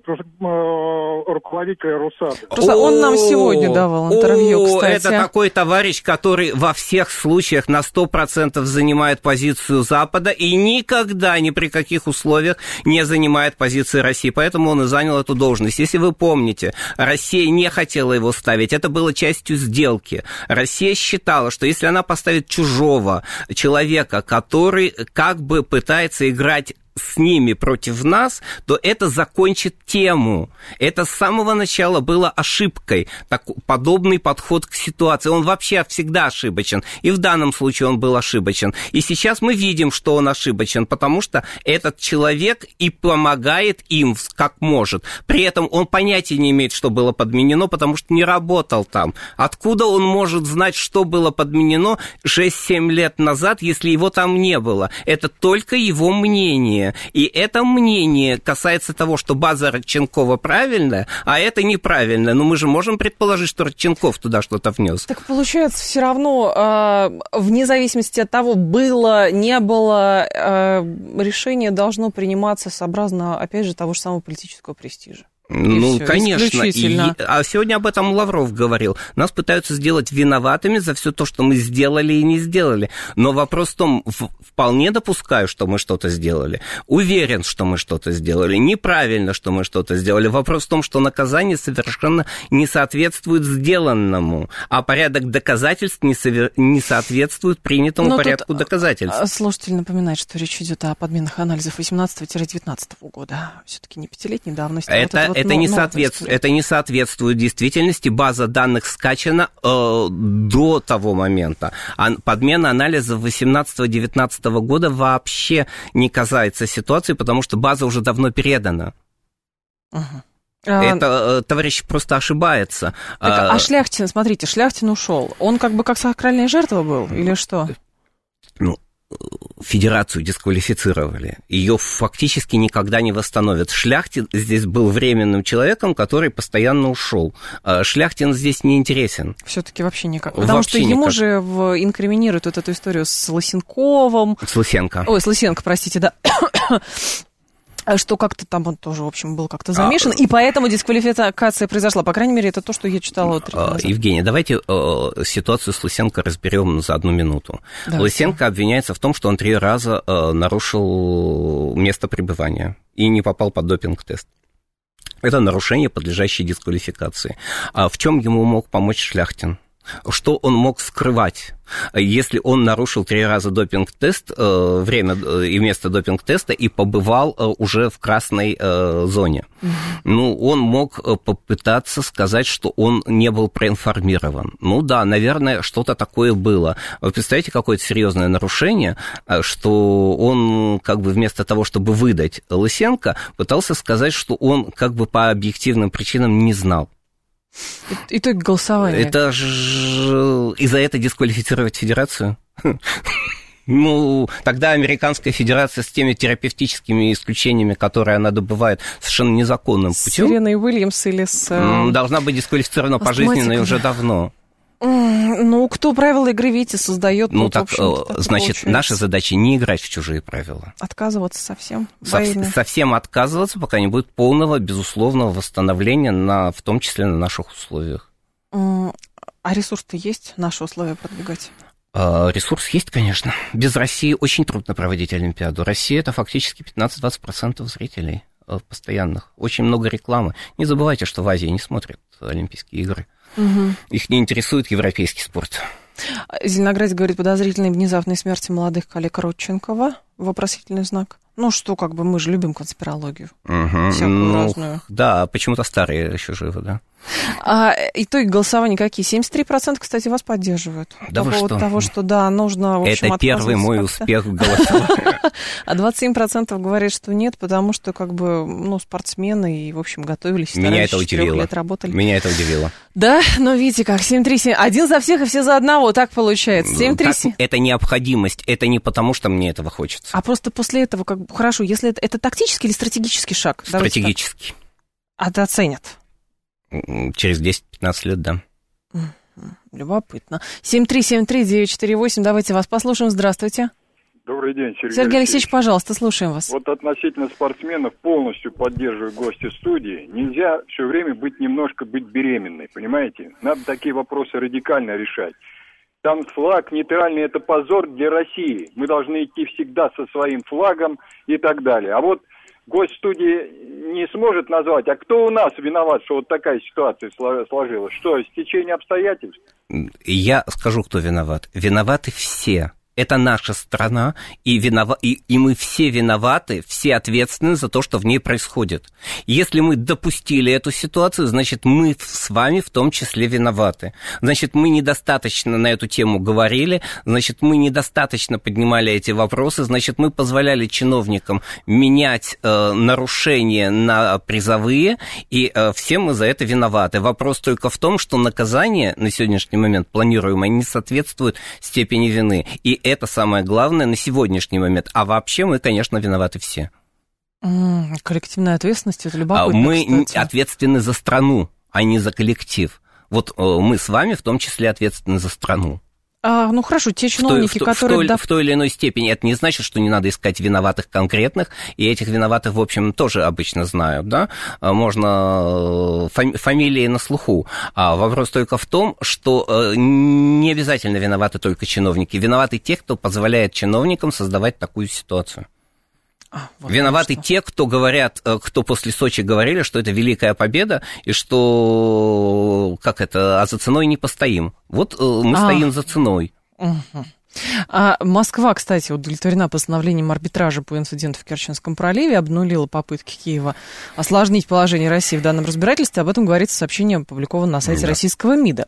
руководителя Росатома. Просто он нам сегодня давал интервью, кстати. Это такой товарищ, который во всех случаях на 100% занимает позицию Запада и никогда ни при каких условиях не занимает позиции России. Поэтому он и занял эту должность. Если вы помните, Россия не хотела его ставить. Это было частью сделки. Россия считала, что если она поставит чужого человека, который как бы пытается играть с ними против нас, то это закончит тему. Это с самого начала было ошибкой, подобный подход к ситуации. Он вообще всегда ошибочен, и в данном случае он был ошибочен. И сейчас мы видим, что он ошибочен, потому что этот человек и помогает им как может. При этом он понятия не имеет, что было подменено, потому что не работал там. Откуда он может знать, что было подменено 6-7 лет назад, если его там не было? Это только его мнение. И это мнение касается того, что база Родченкова правильная, а это неправильная. Но мы же можем предположить, что Родченков туда что-то внес. Так получается, все равно, вне зависимости от того, было, не было, решение должно приниматься сообразно, опять же, того же самого политического престижа. Ну, всё, конечно. А сегодня об этом Лавров говорил. Нас пытаются сделать виноватыми за все то, что мы сделали и не сделали. Но вопрос в том, вполне допускаю, что мы что-то сделали. Уверен, что мы что-то сделали. Неправильно, что мы что-то сделали. Вопрос в том, что наказание совершенно не соответствует сделанному, а порядок доказательств не соответствует принятому порядку доказательств. Слушатель напоминает, что речь идет о подменах анализов 18-19 года. Все-таки не 5-летней давности. Это не соответствует действительности. База данных скачана до того момента. А подмена анализов 18-19 года вообще не касается ситуации, потому что база уже давно передана. Это товарищ просто ошибается. Так, Шляхтин, смотрите, Шляхтин ушел. Он как бы как сакральная жертва был или что? Ну, Федерацию дисквалифицировали. Ее фактически никогда не восстановят. Шляхтин здесь был временным человеком, который постоянно ушел. Шляхтин здесь не интересен. Все-таки вообще никак. Потому что ему же инкриминируют вот эту историю с Лысенковым. С Лысенко, простите, да. Что как-то там он тоже, в общем, был как-то замешан, и поэтому дисквалификация произошла. По крайней мере, это то, что я читала. Евгений, давайте ситуацию с Лысенко разберем за 1 минуту. Да, Лысенко обвиняется в том, что он 3 раза нарушил место пребывания и не попал под допинг-тест. Это нарушение, подлежащее дисквалификации. А в чем ему мог помочь Шляхтин? Что он мог скрывать, если он нарушил 3 раза допинг-тест, время и место допинг-теста, и побывал уже в красной зоне? Ну, он мог попытаться сказать, что он не был проинформирован. Ну да, наверное, что-то такое было. Вы представляете, какое-то серьезное нарушение, что он как бы вместо того, чтобы выдать Лысенко, пытался сказать, что он как бы по объективным причинам не знал. Итог голосования. Это же и за это дисквалифицировать федерацию? Ну, тогда американская федерация с теми терапевтическими исключениями, которые она добывает совершенно незаконным путем. С Сиреной Уильямс или с... Должна быть дисквалифицирована пожизненно и уже давно. Ну, кто правила игры, видите, создает. Ну, так, значит, получается. Наша задача не играть в чужие правила. Отказываться совсем? Совсем отказываться, пока не будет полного, безусловного восстановления, в том числе на наших условиях. А ресурс-то есть, наши условия продвигать? Ресурс есть, конечно. Без России очень трудно проводить Олимпиаду. Россия – это фактически 15-20% зрителей постоянных. Очень много рекламы. Не забывайте, что в Азии не смотрят Олимпийские игры. Угу. Их не интересует европейский спорт. Зеленоградец говорит, подозрительной внезапной смерти молодых коллег Родченкова. Вопросительный знак. Ну что, как бы мы же любим конспирологию. Всякую разную. Да, почему-то старые еще живы, да. Итоги голосования какие? 73%, кстати, вас поддерживают. Да по поводу того, что да, нужно, в общем, это первый мой успех в голосовании. А 27% говорят, что нет, потому что, как бы, ну, спортсмены и, в общем, готовились. Меня это удивило. Лет работали. Меня это удивило. Да, но видите как, 7-3-7. Один за всех и все за одного, так получается. 7-3-7. Это необходимость, это не потому, что мне этого хочется. А просто после этого, как бы, хорошо, если это тактический или стратегический шаг? Стратегический. А это оценят? Через 10-15 лет, да. Любопытно. 7373948, давайте вас послушаем. Здравствуйте. Добрый день, Сергей Алексеевич, пожалуйста, слушаем вас. Вот относительно спортсменов полностью поддерживаю гостя студии. Нельзя все время быть беременной, понимаете? Надо такие вопросы радикально решать. Там флаг нейтральный – это позор для России. Мы должны идти всегда со своим флагом и так далее. А вот гость студии не сможет назвать, а кто у нас виноват, что вот такая ситуация сложилась? Что, стечение обстоятельств? Я скажу, кто виноват. Виноваты все. Это наша страна, и мы все виноваты, все ответственны за то, что в ней происходит. Если мы допустили эту ситуацию, значит, мы с вами в том числе виноваты. Значит, мы недостаточно на эту тему говорили, значит, мы недостаточно поднимали эти вопросы, значит, мы позволяли чиновникам менять нарушения на призовые, и все мы за это виноваты. Вопрос только в том, что наказание на сегодняшний момент планируемое не соответствует степени вины. И это самое главное на сегодняшний момент. А вообще мы, конечно, виноваты все. Коллективная ответственность, это любопытно, мы кстати. Ответственны за страну, а не за коллектив. Вот мы с вами в том числе ответственны за страну. Ну хорошо, те чиновники, которые... В той или иной степени. Это не значит, что не надо искать виноватых конкретных, и этих виноватых, в общем, тоже обычно знают, да? Можно фамилии на слуху. А вопрос только в том, что не обязательно виноваты только чиновники. Виноваты те, кто позволяет чиновникам создавать такую ситуацию. Вот виноваты те, кто говорят, кто после Сочи говорили, что это великая победа, и что, а за ценой не постоим. Вот мы стоим за ценой. Москва, кстати, удовлетворена постановлением арбитража по инциденту в Керченском проливе, обнулила попытки Киева осложнить положение России в данном разбирательстве. Об этом говорится в сообщении, опубликованном на сайте российского МИДа.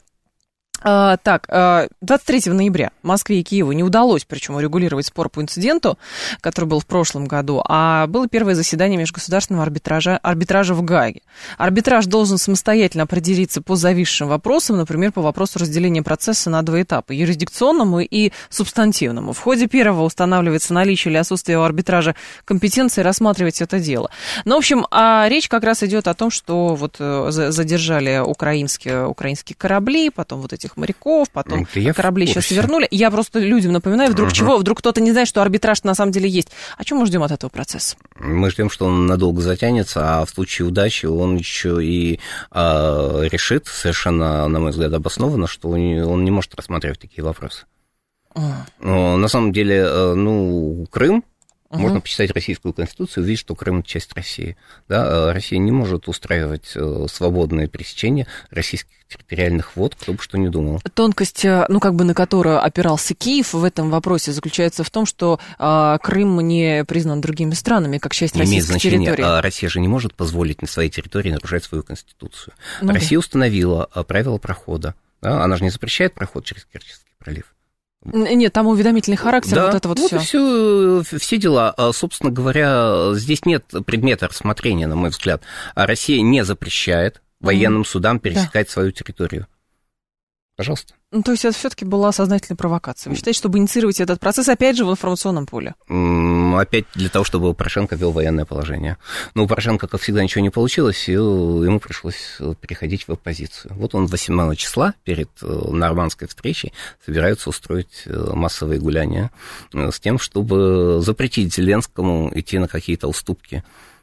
23 ноября Москве и Киеву не удалось, причем, урегулировать спор по инциденту, который был в прошлом году, а было первое заседание межгосударственного арбитража в Гааге. Арбитраж должен самостоятельно определиться по зависшим вопросам, например, по вопросу разделения процесса на два этапа, юрисдикционному и субстантивному. В ходе первого устанавливается наличие или отсутствие у арбитража компетенции рассматривать это дело. Ну, в общем, речь как раз идет о том, что вот задержали украинские корабли, потом вот этих моряков, потом корабли сейчас вернули. Я просто людям напоминаю, вдруг кто-то не знает, что арбитраж на самом деле есть. А чего мы ждем от этого процесса? Мы ждем, что он надолго затянется, а в случае удачи он еще и решит совершенно, на мой взгляд, обоснованно, что он не может рассматривать такие вопросы. На самом деле, Крым, можно почитать Российскую Конституцию и увидеть, что Крым – это часть России. Да? Россия не может устраивать свободное пересечение российских территориальных вод, кто бы что ни думал. Тонкость, на которую опирался Киев в этом вопросе, заключается в том, что Крым не признан другими странами как часть российской территории. Имеет значение, Россия же не может позволить на своей территории нарушать свою Конституцию. Россия установила правила прохода. Да? Она же не запрещает проход через Керченский пролив. Нет, там уведомительный характер, да, вот это все дела. Собственно говоря, здесь нет предмета рассмотрения, на мой взгляд. Россия не запрещает военным судам пересекать свою территорию. Пожалуйста. То есть это все-таки была сознательная провокация. Вы считаете, чтобы инициировать этот процесс, опять же, в информационном поле? Опять для того, чтобы Порошенко ввел военное положение. Но у Порошенко, как всегда, ничего не получилось, и ему пришлось переходить в оппозицию. Вот он 8 числа перед нормандской встречей собирается устроить массовые гуляния с тем, чтобы запретить Зеленскому идти на какие-то уступки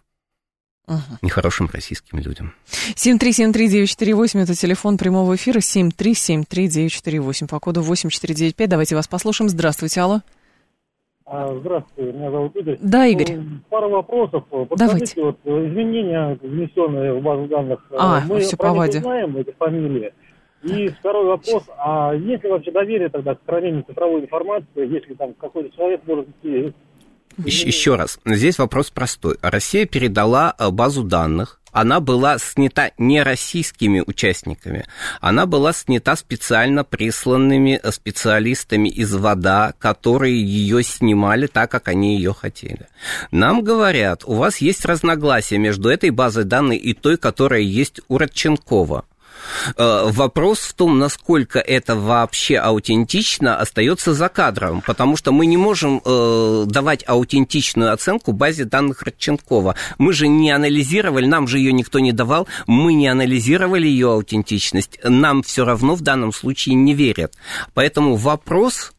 нехорошим российским людям. 7373948, это телефон прямого эфира, 7373948, по коду 8495. Давайте вас послушаем. Здравствуйте, алло. Здравствуйте, меня зовут Игорь. Да, Игорь. Пару вопросов. Давайте. Изменения, внесенные в базу данных, мы все по Ваде знаем эти фамилии. И второй вопрос, а есть ли вообще доверие тогда к хранению цифровой информации, если там какой-то человек может идти... Еще раз, здесь вопрос простой. Россия передала базу данных, она была снята не российскими участниками, она была снята специально присланными специалистами из ВАДА, которые ее снимали так, как они ее хотели. Нам говорят, у вас есть разногласия между этой базой данных и той, которая есть у Родченкова. Вопрос в том, насколько это вообще аутентично, остается за кадром, потому что мы не можем давать аутентичную оценку базе данных Родченкова. Мы же не анализировали, нам же ее никто не давал, мы не анализировали ее аутентичность, нам все равно в данном случае не верят. Поэтому вопрос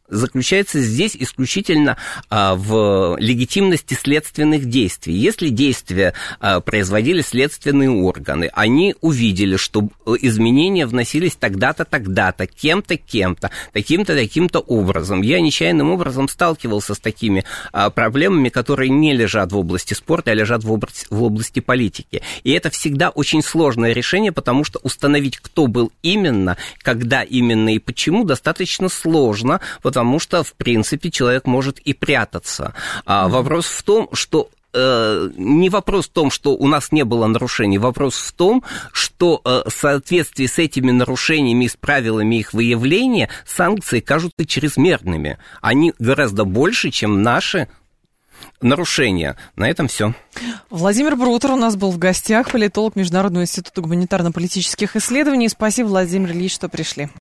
заключается здесь исключительно в легитимности следственных действий. Если действия производили следственные органы, они увидели, что изменения вносились тогда-то, тогда-то, кем-то, таким-то, таким-то образом. Я нечаянным образом сталкивался с такими проблемами, которые не лежат в области спорта, а лежат в области политики. И это всегда очень сложное решение, потому что установить, кто был именно, когда именно и почему, достаточно сложно, потому что, в принципе, человек может и прятаться. Вопрос в том, что не вопрос в том, что у нас не было нарушений, вопрос в том, что в соответствии с этими нарушениями и с правилами их выявления санкции кажутся чрезмерными. Они гораздо больше, чем наши нарушения. На этом все. Владимир Брутер у нас был в гостях, политолог Международного института гуманитарно-политических исследований. Спасибо, Владимир Ильич, что пришли.